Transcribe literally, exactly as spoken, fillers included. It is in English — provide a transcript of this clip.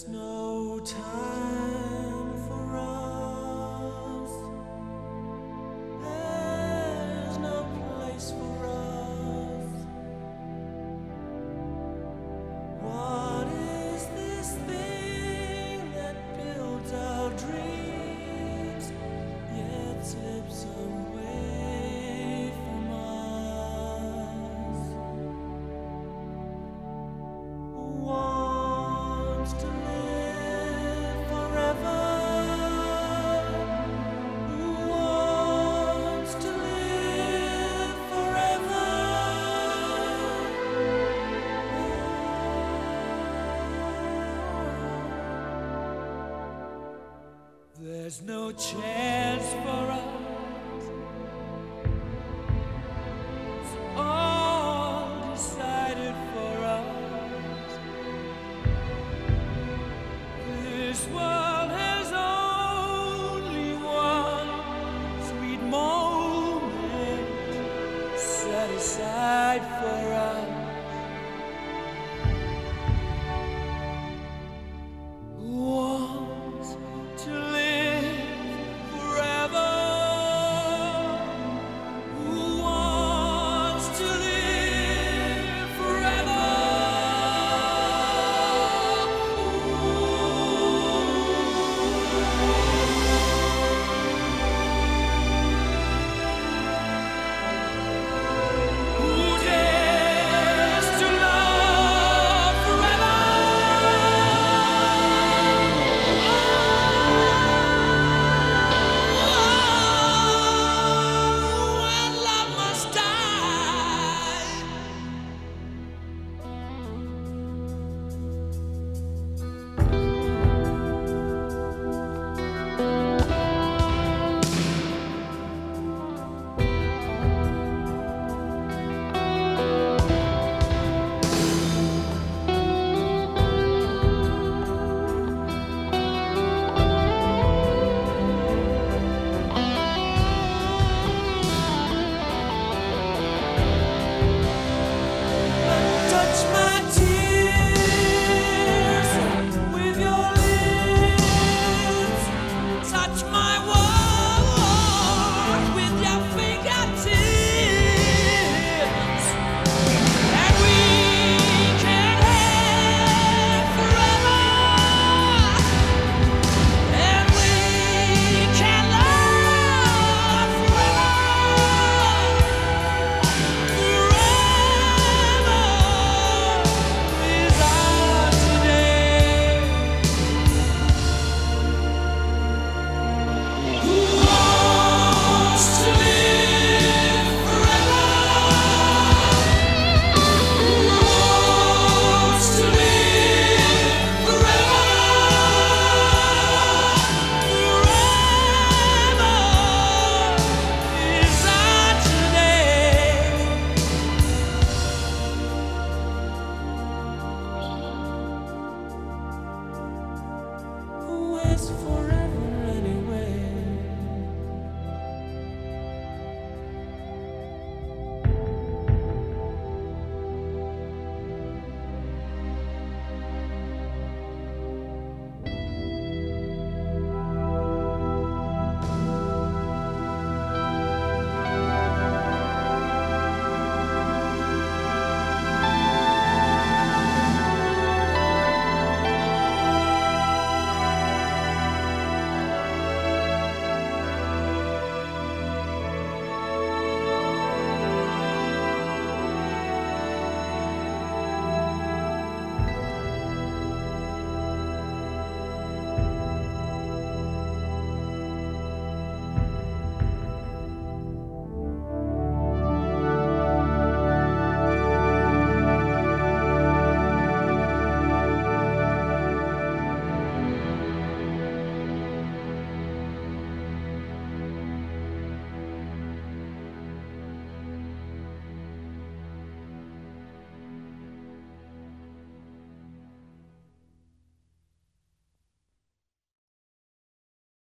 There's no time for us. There's no place for us. What is this thing that builds our dreams yet slips away from us? Wants to live forever. Who wants to live forever? There's no chance for us. It's all decided for us. This world has only one sweet moment set aside for us.